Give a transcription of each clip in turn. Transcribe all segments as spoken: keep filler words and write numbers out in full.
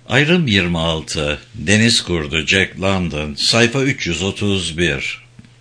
Ayrım yirmi altı. Deniz Kurdu Jack London. Sayfa üç yüz otuz bir.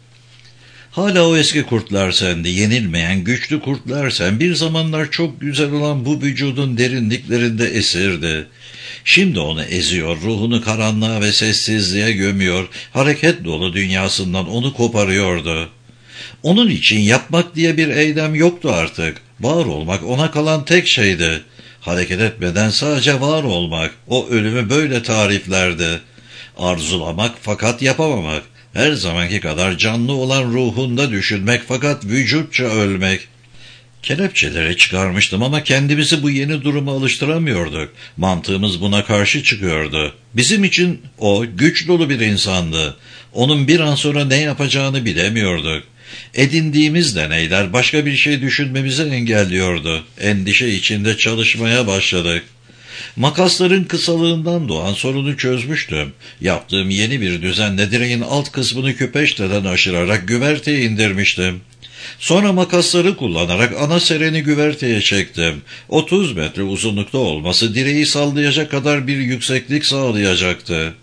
Hala o eski kurtlar sende, yenilmeyen güçlü kurtlar sen, bir zamanlar çok güzel olan bu vücudun derinliklerinde esirdi. Şimdi onu eziyor, ruhunu karanlığa ve sessizliğe gömüyor, hareket dolu dünyasından onu koparıyordu. Onun için yapmak diye bir eylem yoktu artık. Var olmak ona kalan tek şeydi. Hareket etmeden sadece var olmak, o ölümü böyle tariflerdi. Arzulamak fakat yapamamak, her zamanki kadar canlı olan ruhunda düşünmek fakat vücutça ölmek. Kelepçeleri çıkarmıştım ama kendimizi bu yeni duruma alıştıramıyorduk. Mantığımız buna karşı çıkıyordu. Bizim için o güç dolu bir insandı. Onun bir an sonra ne yapacağını bilemiyorduk. Edindiğimiz deneyler başka bir şey düşünmemizi engelliyordu. Endişe içinde çalışmaya başladık. Makasların kısalığından doğan sorunu çözmüştüm. Yaptığım yeni bir düzenle direğin alt kısmını küpeşteden aşırarak güverteye indirmiştim. Sonra makasları kullanarak ana sereni güverteye çektim. otuz metre uzunlukta olması direği sallayacak kadar bir yükseklik sağlayacaktı.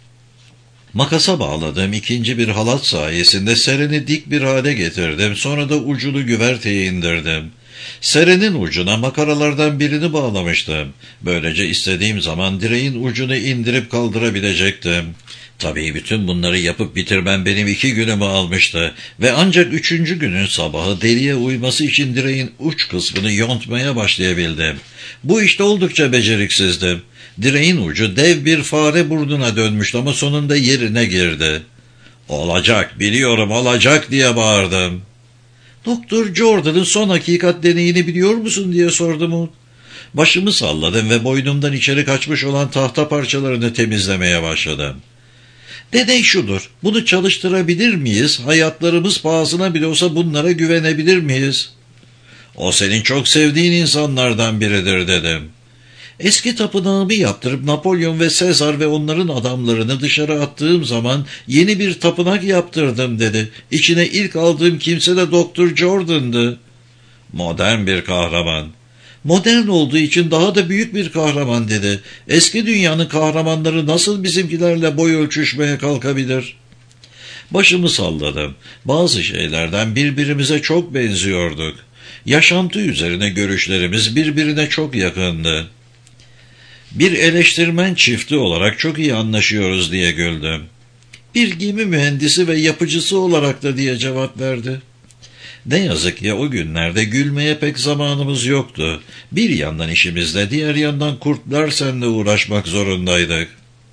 Makasa bağladığım ikinci bir halat sayesinde sereni dik bir hale getirdim. Sonra da ucunu güverteye indirdim. Serenin ucuna makaralardan birini bağlamıştım. Böylece istediğim zaman direğin ucunu indirip kaldırabilecektim. Tabii bütün bunları yapıp bitirmem benim iki günümü almıştı ve ancak üçüncü günün sabahı deliğe uyması için direğin uç kısmını yontmaya başlayabildim. Bu işte oldukça beceriksizdim. Direğin ucu dev bir fare burnuna dönmüştü ama sonunda yerine girdi. "Olacak, biliyorum, olacak!" diye bağırdım. "Doktor Jordan'ın son hakikat deneyini biliyor musun?" diye sordum. Başımı salladım ve boynumdan içeri kaçmış olan tahta parçalarını temizlemeye başladım. "Deney şudur, bunu çalıştırabilir miyiz? Hayatlarımız pahasına bile olsa bunlara güvenebilir miyiz?" "O senin çok sevdiğin insanlardan biridir," dedim. "Eski tapınağımı yaptırıp Napolyon ve Sezar ve onların adamlarını dışarı attığım zaman yeni bir tapınak yaptırdım," dedi. "İçine ilk aldığım kimse de Doktor Jordan'dı." "Modern bir kahraman." "Modern olduğu için daha da büyük bir kahraman," dedi. "Eski dünyanın kahramanları nasıl bizimkilerle boy ölçüşmeye kalkabilir?" Başımı salladım. Bazı şeylerden birbirimize çok benziyorduk. Yaşantı üzerine görüşlerimiz birbirine çok yakındı. Bir eleştirmen çifti olarak çok iyi anlaşıyoruz diye güldüm. "Bir gemi mühendisi ve yapıcısı olarak da," diye cevap verdi. Ne yazık ki o günlerde gülmeye pek zamanımız yoktu. Bir yandan işimizle, diğer yandan kurtlar senle uğraşmak zorundaydık.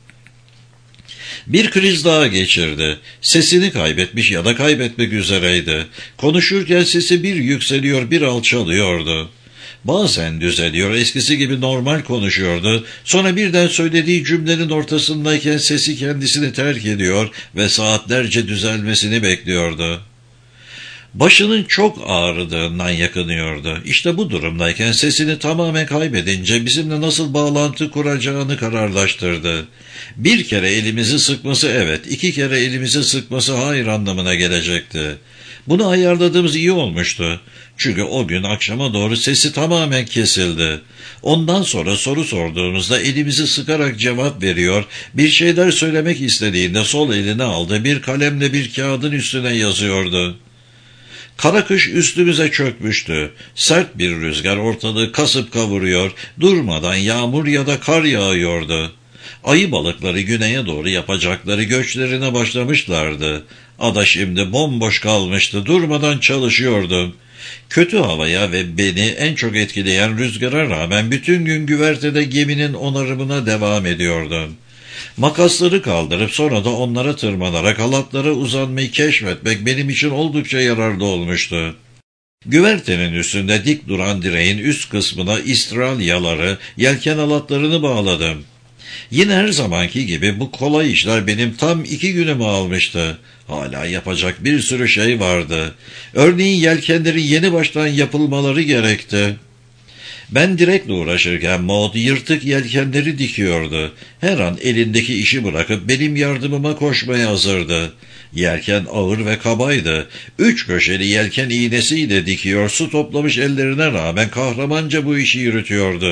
Bir kriz daha geçirdi. Sesini kaybetmiş ya da kaybetmek üzereydi. Konuşurken sesi bir yükseliyor, bir alçalıyordu. Bazen düzeliyor, eskisi gibi normal konuşuyordu. Sonra birden söylediği cümlenin ortasındayken sesi kendisini terk ediyor ve saatlerce düzelmesini bekliyordu. Başının çok ağrıdığından yakınıyordu. İşte bu durumdayken sesini tamamen kaybedince bizimle nasıl bağlantı kuracağını kararlaştırdı. Bir kere elimizi sıkması evet, iki kere elimizi sıkması hayır anlamına gelecekti. Bunu ayarladığımız iyi olmuştu. Çünkü o gün akşama doğru sesi tamamen kesildi. Ondan sonra soru sorduğumuzda elimizi sıkarak cevap veriyor, bir şeyler söylemek istediğinde sol eline aldı, bir kalemle bir kağıdın üstüne yazıyordu. Kara kış üstümüze çökmüştü. Sert bir rüzgar ortalığı kasıp kavuruyor, durmadan yağmur ya da kar yağıyordu. Ayı balıkları güneye doğru yapacakları göçlerine başlamışlardı. Ada şimdi bomboş kalmıştı, durmadan çalışıyordum. Kötü havaya ve beni en çok etkileyen rüzgara rağmen bütün gün güvertede geminin onarımına devam ediyordum. Makasları kaldırıp sonra da onlara tırmanarak halatlara uzanmayı keşfetmek benim için oldukça yararlı olmuştu. Güvertenin üstünde dik duran direğin üst kısmına istralyaları, yelken halatlarını bağladım. Yine her zamanki gibi bu kolay işler benim tam iki günümü almıştı. Hala yapacak bir sürü şey vardı. Örneğin yelkenlerin yeni baştan yapılmaları gerekti. Ben direkle uğraşırken Maud yırtık yelkenleri dikiyordu. Her an elindeki işi bırakıp benim yardımıma koşmaya hazırdı. Yelken ağır ve kabaydı. Üç köşeli yelken iğnesiyle dikiyor, su toplamış ellerine rağmen kahramanca bu işi yürütüyordu.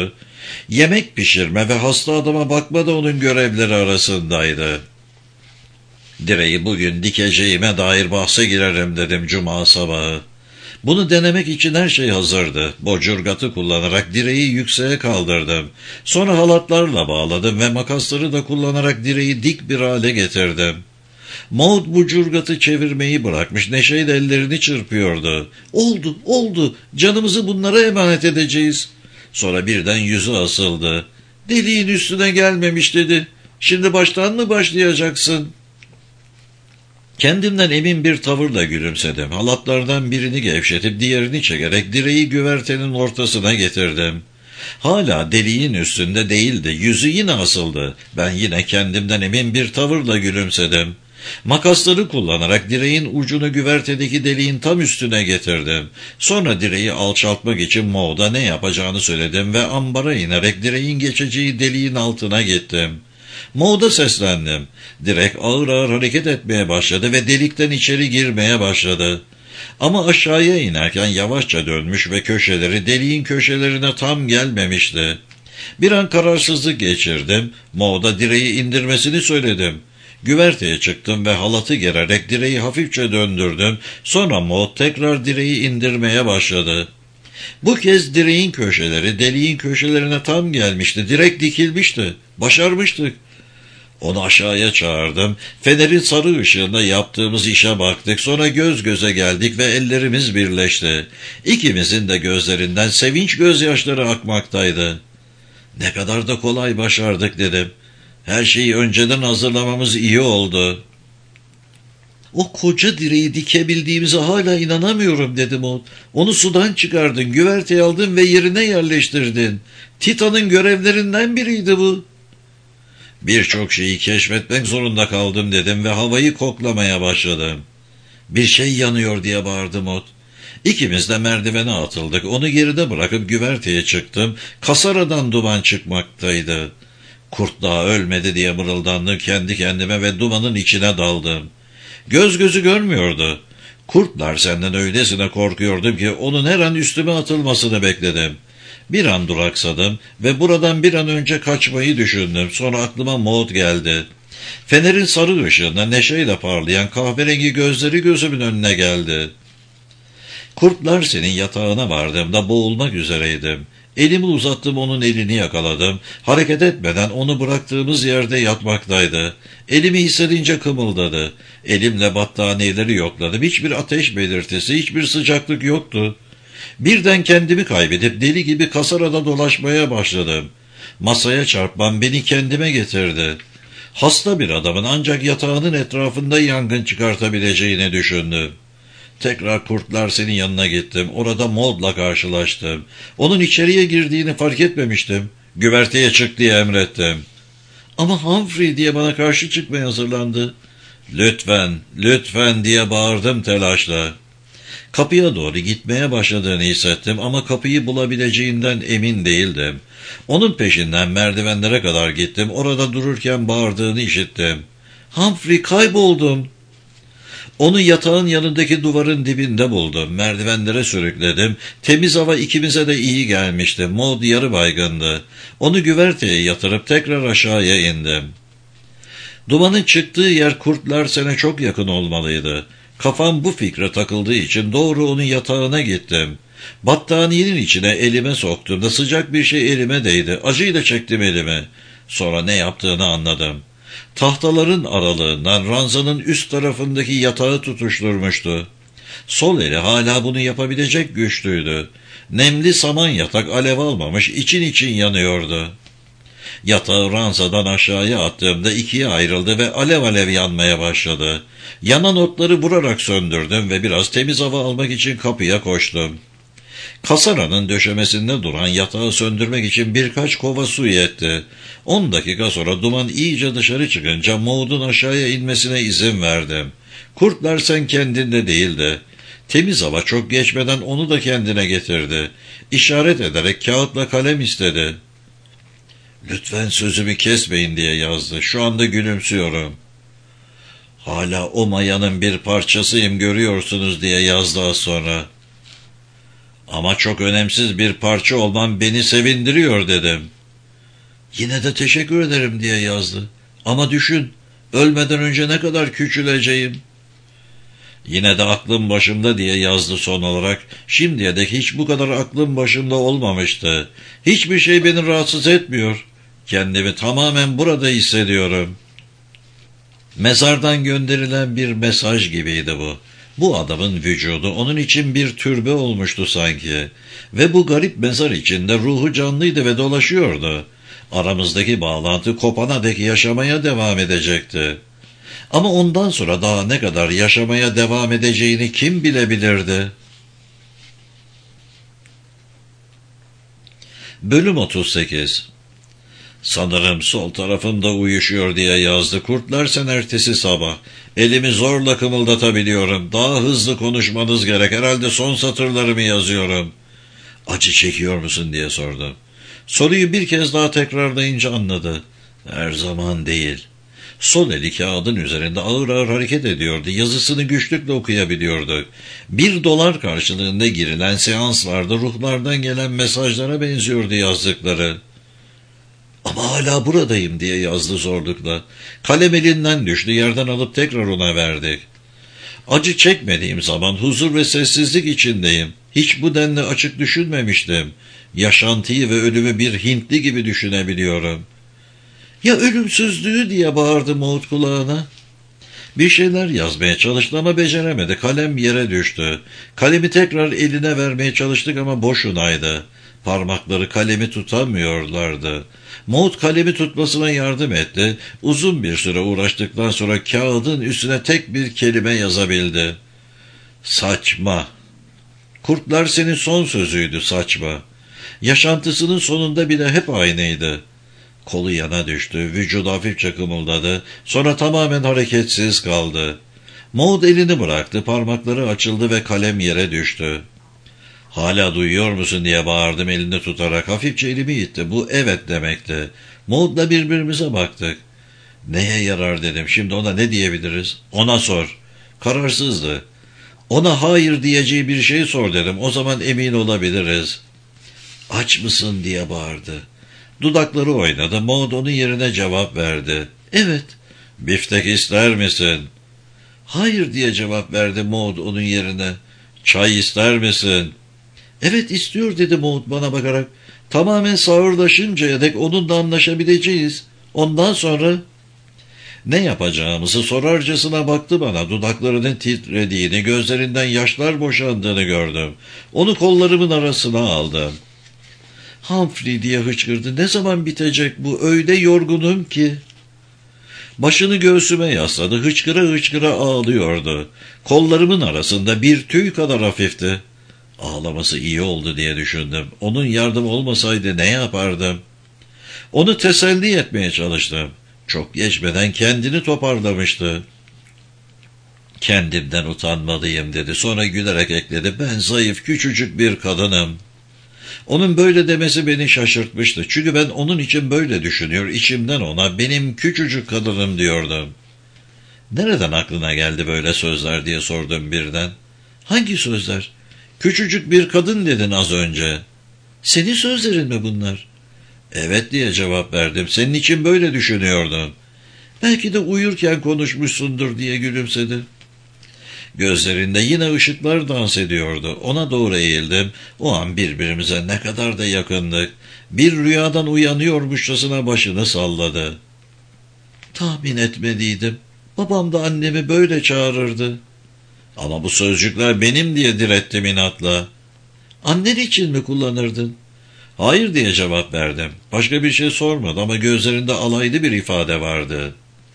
Yemek pişirme ve hasta adama bakma da onun görevleri arasındaydı. Direği bugün dikeceğime dair bahse girerim dedim cuma sabahı. Bunu denemek için her şey hazırdı. Bocurgatı kullanarak direği yükseğe kaldırdım. Sonra halatlarla bağladım ve makasları da kullanarak direği dik bir hale getirdim. Maud bocurgatı çevirmeyi bırakmış, neşeyle ellerini çırpıyordu. Oldu, oldu, canımızı bunlara emanet edeceğiz. Sonra birden yüzü asıldı. Deliğin üstüne gelmemiş dedi. Şimdi baştan mı başlayacaksın? Kendimden emin bir tavırla gülümsedim. Halatlardan birini gevşetip diğerini çekerek direği güvertenin ortasına getirdim. Hala deliğin üstünde değildi. Yüzü yine asıldı. Ben yine kendimden emin bir tavırla gülümsedim. Makasları kullanarak direğin ucunu güvertedeki deliğin tam üstüne getirdim. Sonra direği alçaltmak için Maud'a ne yapacağını söyledim ve ambara inerek direğin geçeceği deliğin altına gittim. Maud'a seslendim. Direk ağır ağır hareket etmeye başladı ve delikten içeri girmeye başladı. Ama aşağıya inerken yavaşça dönmüş ve köşeleri deliğin köşelerine tam gelmemişti. Bir an kararsızlık geçirdim. Maud'a direği indirmesini söyledim. Güverteye çıktım ve halatı gererek direği hafifçe döndürdüm. Sonra Maud tekrar direği indirmeye başladı. Bu kez direğin köşeleri deliğin köşelerine tam gelmişti. Direk dikilmişti. Başarmıştık. Onu aşağıya çağırdım. Fenerin sarı ışığında yaptığımız işe baktık. Sonra göz göze geldik ve ellerimiz birleşti. İkimizin de gözlerinden sevinç gözyaşları akmaktaydı. Ne kadar da kolay başardık dedim. Her şeyi önceden hazırlamamız iyi oldu. O koca direği dikebildiğimize hala inanamıyorum dedim o. Onu sudan çıkardın, güverteye aldın ve yerine yerleştirdin. Titan'ın görevlerinden biriydi bu. Birçok şeyi keşfetmek zorunda kaldım dedim ve havayı koklamaya başladım. Bir şey yanıyor diye bağırdı Maud. İkimiz de merdivene atıldık. Onu geride bırakıp güverteye çıktım. Kasaradan duman çıkmaktaydı. Kurt daha ölmedi diye mırıldandım kendi kendime ve dumanın içine daldım. Göz gözü görmüyordu. Kurtlar senden öylesine korkuyordum ki onun her an üstüme atılmasını bekledim. Bir an duraksadım ve buradan bir an önce kaçmayı düşündüm. Sonra aklıma Maud geldi. Fenerin sarı ışığında neşeyle parlayan kahverengi gözleri gözümün önüne geldi. Kurtlar senin yatağına vardığımda boğulmak üzereydim. Elimi uzattım, onun elini yakaladım. Hareket etmeden onu bıraktığımız yerde yatmaktaydı. Elimi hissedince kımıldadı. Elimle battaniyeleri yokladım. Hiçbir ateş belirtisi, hiçbir sıcaklık yoktu. Birden kendimi kaybedip deli gibi kasarada dolaşmaya başladım. Masaya çarpmam beni kendime getirdi. Hasta bir adamın ancak yatağının etrafında yangın çıkartabileceğini düşündüm. Tekrar Kurtlar senin yanına gittim. Orada Maud'la karşılaştım. Onun içeriye girdiğini fark etmemiştim. Güverteye çık diye emrettim. Ama Humphrey diye bana karşı çıkmaya hazırlandı. Lütfen, lütfen diye bağırdım telaşla. Kapıya doğru gitmeye başladığını hissettim ama kapıyı bulabileceğinden emin değildim. Onun peşinden merdivenlere kadar gittim. Orada dururken bağırdığını işittim. Humphrey, kayboldum. Onu yatağın yanındaki duvarın dibinde buldum. Merdivenlere sürükledim. Temiz hava ikimize de iyi gelmişti. Maud yarı baygındı. Onu güverteye yatırıp tekrar aşağıya indim. Dumanın çıktığı yer Kurtlar sene çok yakın olmalıydı. Kafam bu fikre takıldığı için doğru onun yatağına gittim. Battaniyenin içine elime soktuğumda sıcak bir şey elime değdi. Acıyla çektim elimi. Sonra ne yaptığını anladım. Tahtaların aralığından ranzanın üst tarafındaki yatağı tutuşturmuştu. Sol eli hala bunu yapabilecek güçlüydü. Nemli saman yatak alev almamış, için için yanıyordu. Yatağı ranzadan aşağıya attığımda ikiye ayrıldı ve alev alev yanmaya başladı. Yanan otları vurarak söndürdüm ve biraz temiz hava almak için kapıya koştum. Kasaranın döşemesinde duran yatağı söndürmek için birkaç kova su yetti. On dakika sonra duman iyice dışarı çıkınca Maud'un aşağıya inmesine izin verdim. Kurtlar sen kendinde değildi. Temiz hava çok geçmeden onu da kendine getirdi. İşaret ederek kağıtla kalem istedi. Lütfen sözümü kesmeyin diye yazdı. Şu anda gülümsüyorum. Hala o mayanın bir parçasıyım görüyorsunuz diye yazdı az sonra. Ama çok önemsiz bir parça olman beni sevindiriyor dedim. Yine de teşekkür ederim diye yazdı. Ama düşün, ölmeden önce ne kadar küçüleceğim. Yine de aklım başımda diye yazdı son olarak. Şimdiye dek hiç bu kadar aklım başımda olmamıştı. Hiçbir şey beni rahatsız etmiyor. Kendimi tamamen burada hissediyorum. Mezardan gönderilen bir mesaj gibiydi bu. Bu adamın vücudu onun için bir türbe olmuştu sanki. Ve bu garip mezar içinde ruhu canlıydı ve dolaşıyordu. Aramızdaki bağlantı kopana dek yaşamaya devam edecekti. Ama ondan sonra daha ne kadar yaşamaya devam edeceğini kim bilebilirdi? Bölüm otuz sekiz. Sanırım sol tarafımda uyuşuyor diye yazdı Kurtlarsen ertesi sabah. Elimi zorla kımıldatabiliyorum. Daha hızlı konuşmanız gerek. Herhalde son satırlarımı yazıyorum. Acı çekiyor musun diye sordum. Soruyu bir kez daha tekrarlayınca anladı. Her zaman değil. Sol eli kağıdın üzerinde ağır ağır hareket ediyordu. Yazısını güçlükle okuyabiliyordu. Bir dolar karşılığında girilen seanslarda ruhlardan gelen mesajlara benziyordu yazdıkları. Ama hala buradayım diye yazdı zorlukla. Kalem elinden düştü, yerden alıp tekrar ona verdik. Acı çekmediğim zaman huzur ve sessizlik içindeyim. Hiç bu denli açık düşünmemiştim. Yaşantıyı ve ölümü bir Hintli gibi düşünebiliyorum. Ya ölümsüzlüğü diye bağırdı Maud kulağına. Bir şeyler yazmaya çalıştı ama beceremedi. Kalem yere düştü. Kalemi tekrar eline vermeye çalıştık ama boşunaydı. Parmakları kalemi tutamıyorlardı. Maud kalemi tutmasına yardım etti. Uzun bir süre uğraştıktan sonra kağıdın üstüne tek bir kelime yazabildi. Saçma. Kurtlarsen'in son sözüydü saçma. Yaşantısının sonunda bile hep aynıydı. Kolu yana düştü, vücudu hafifçe kımıldadı, sonra tamamen hareketsiz kaldı. Maud elini bıraktı, parmakları açıldı ve kalem yere düştü. Hala duyuyor musun diye bağırdım elini tutarak, hafifçe elimi itti, bu evet demekti. Maud'la birbirimize baktık. Neye yarar dedim, şimdi ona ne diyebiliriz? Ona sor. Kararsızdı. Ona hayır diyeceği bir şey sor dedim, o zaman emin olabiliriz. Aç mısın diye bağırdı. Dudakları oynadı. Maud onun yerine cevap verdi. Evet. Biftek ister misin? Hayır diye cevap verdi Maud onun yerine. Çay ister misin? Evet istiyor dedi Maud bana bakarak. Tamamen sağırlaşıncaya dek onunla anlaşabileceğiz. Ondan sonra... Ne yapacağımızı sorarcasına baktı bana. Dudaklarının titrediğini, gözlerinden yaşlar boşandığını gördüm. Onu kollarımın arasına aldım. Humphrey diye hıçkırdı. Ne zaman bitecek bu? Öyle yorgunum ki. Başını göğsüme yasladı. Hıçkıra hıçkıra ağlıyordu. Kollarımın arasında bir tüy kadar hafifti. Ağlaması iyi oldu diye düşündüm. Onun yardım olmasaydı ne yapardım? Onu teselli etmeye çalıştım. Çok geçmeden kendini toparlamıştı. Kendimden utanmalıyım dedi. Sonra gülerek ekledi. Ben zayıf, küçücük bir kadınım. Onun böyle demesi beni şaşırtmıştı. Çünkü ben onun için böyle düşünüyor. İçimden ona benim küçücük kadınım diyordum. Nereden aklına geldi böyle sözler diye sordum birden. Hangi sözler? Küçücük bir kadın dedin az önce. Senin sözlerin mi bunlar? Evet diye cevap verdim. Senin için böyle düşünüyordum. Belki de uyurken konuşmuşsundur diye gülümsedi. Gözlerinde yine ışıklar dans ediyordu. Ona doğru eğildim. O an birbirimize ne kadar da yakındık. Bir rüyadan uyanıyormuşçasına başını salladı. Tahmin etmeliydim. Babam da annemi böyle çağırırdı. Ama bu sözcükler benim diye direttim inatla. Annen için mi kullanırdın? Hayır diye cevap verdim. Başka bir şey sormadı ama gözlerinde alaylı bir ifade vardı.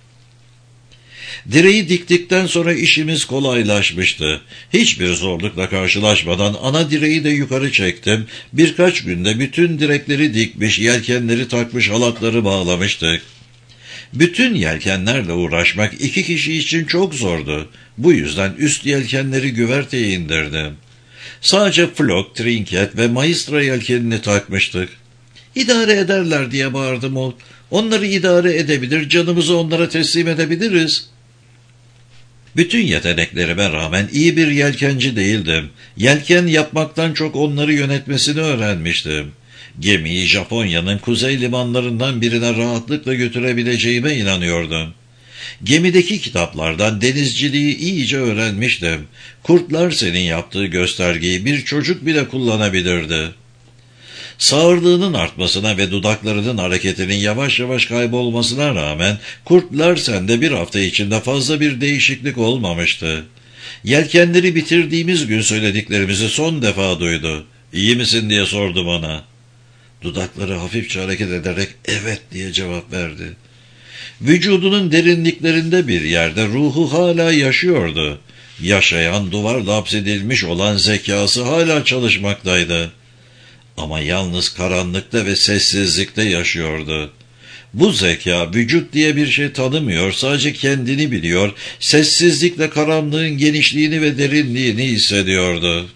Direği diktikten sonra işimiz kolaylaşmıştı. Hiçbir zorlukla karşılaşmadan ana direği de yukarı çektim. Birkaç günde bütün direkleri dikmiş, yelkenleri takmış, halatları bağlamıştık. Bütün yelkenlerle uğraşmak iki kişi için çok zordu. Bu yüzden üst yelkenleri güverteye indirdim. Sadece flok, trinket ve maestra yelkenini takmıştık. İdare ederler diye bağırdım o. Onları idare edebilir, canımızı onlara teslim edebiliriz. Bütün yeteneklerime rağmen iyi bir yelkenci değildim. Yelken yapmaktan çok onları yönetmesini öğrenmiştim. Gemiyi Japonya'nın kuzey limanlarından birine rahatlıkla götürebileceğime inanıyordum. Gemideki kitaplardan denizciliği iyice öğrenmiştim. Kurt Larsen'in yaptığı göstergeyi bir çocuk bile kullanabilirdi. Sağırlığının artmasına ve dudaklarının hareketinin yavaş yavaş kaybolmasına rağmen Kurt Larsen'de bir hafta içinde fazla bir değişiklik olmamıştı. Yelkenleri bitirdiğimiz gün söylediklerimizi son defa duydu. "İyi misin?" diye sordum ona. Dudakları hafifçe hareket ederek "evet" diye cevap verdi. Vücudunun derinliklerinde bir yerde ruhu hala yaşıyordu. Yaşayan, duvarla hapsedilmiş olan zekası hala çalışmaktaydı. Ama yalnız karanlıkta ve sessizlikte yaşıyordu. Bu zeka vücut diye bir şey tanımıyor, sadece kendini biliyor, sessizlikle karanlığın genişliğini ve derinliğini hissediyordu.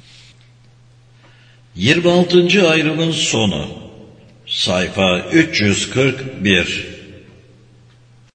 yirmi altıncı ayrımın sonu. Sayfa üç yüz kırk bir.